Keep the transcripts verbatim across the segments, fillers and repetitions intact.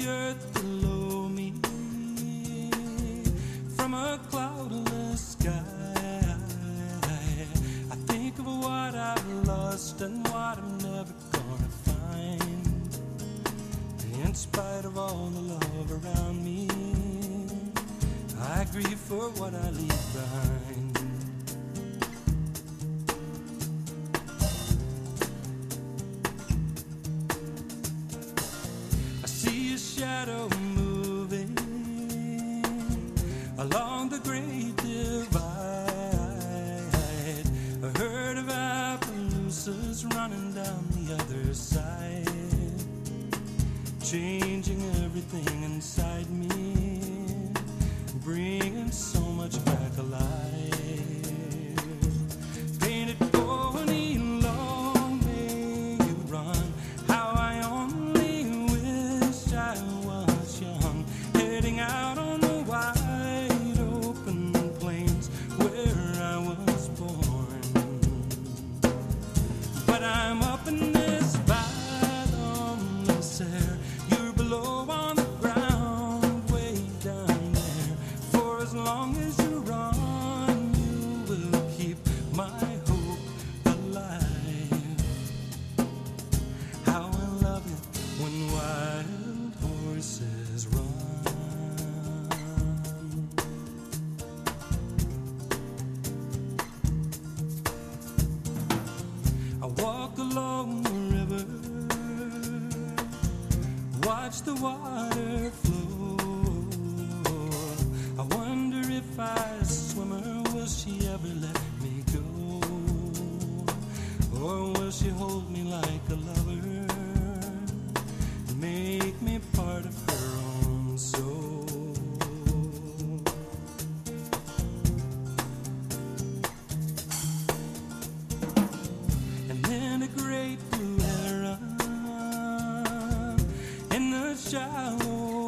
the earth below me, from a cloudless sky. I think of what I've lost and what I'm never gonna find. In spite of all the love around me, I grieve for what I leave behind. I see a shadow moving along the great divide. A herd of Appaloosas running down the other side, changing everything inside me, bringing so much back alive. Painted pony, long may you run. How I only wish I was young, heading out on the wide open plains where I was born. But I'm up in this bottomless air. You're below on the ground, way down there. For as long as you run, you will keep my hope alive. How I love it when wild horses run. I walk along the river, watch the water flow. I wonder if I swim her, will she ever let me go? Or will she hold me like a lover, make me part of her own soul? And then a great blue heron in the shallow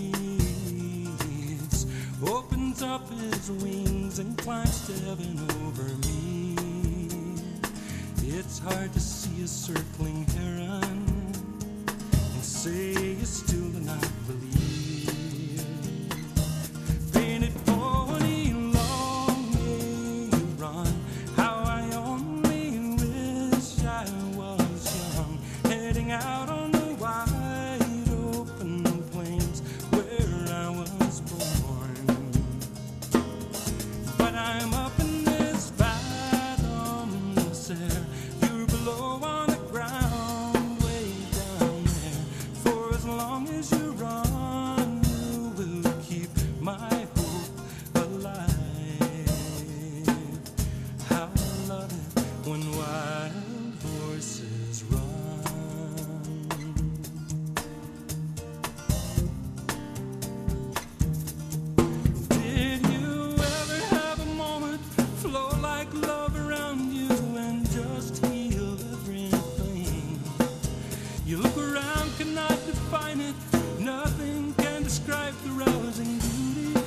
reeds opens up his wings and climbs to heaven over me. It's hard to see a circling heron and say you still do not believe. Painted pony, long may you run. How I only wish I was young, heading out on the wide open plains where I was born. But I'm up in this bottomless air. You're below on the ground, way down there. For as long as you run, you will keep my hope alive. How I love it when wild horses run. Did you ever have a moment flow like love around you and just heal everything? You look around, cannot define it. Nothing can describe the rousing beauty